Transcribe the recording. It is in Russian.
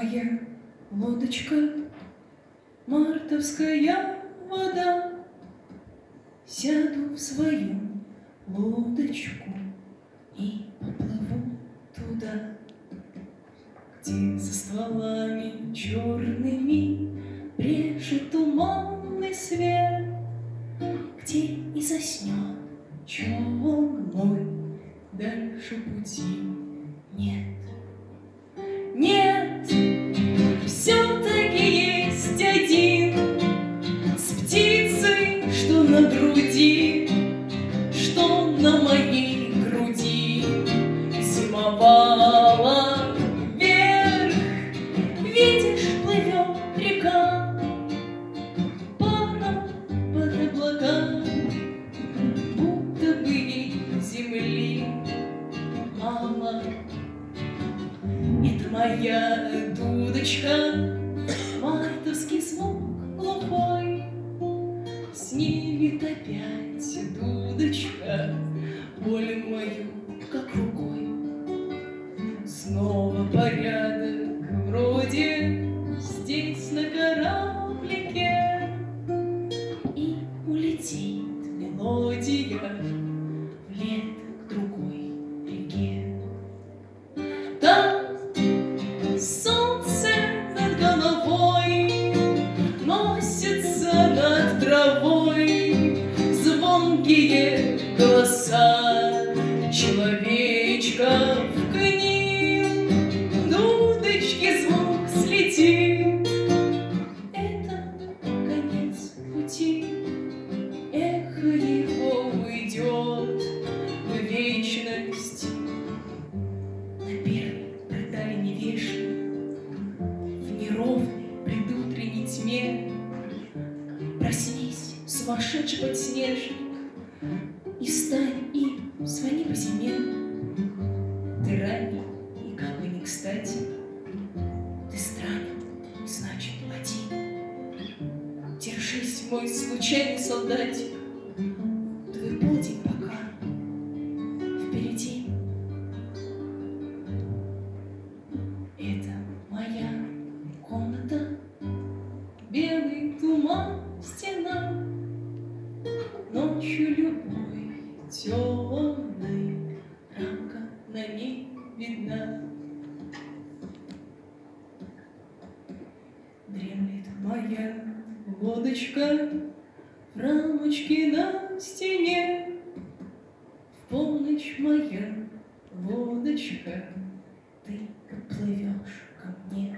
моя лодочка, мартовская вода. Сяду в свою лодочку и поплыву туда, где за стволами черными брежет туманный свет, где и заснет челной, дальше пути нет. Нет, все-таки есть один с птицей, что на груди, что на моей груди зимовала вверх. Видишь, плывет река, пара под облаками, будто бы и земли мало. Это моя дудочка, мартовский звук глухой. Снимет опять дудочка боль мою, как рукой. Снова порядок вроде здесь на кораблике, и улетит мелодия вслед к другой реке. Там солнце над головой носится над травой, звонкие голоса человечков, к ним дудочки звук слетит. Это конец пути, эхо его уйдет в вечность. На первой проталине вешней, в неровной предутренней тьме, проснись, сумасшедший подснежник, и встань, и звони по зиме. Ты ранний, и как бы не кстати, ты странен, значит, один. Держись, мой случайный солдатик, твой полдень пока впереди. Это моя комната, белый туман, стена, ночью любой темной, рамка на ней видна. Дремлет моя лодочка в рамочке на стене. В полночь моя лодочка, ты плывешь ко мне.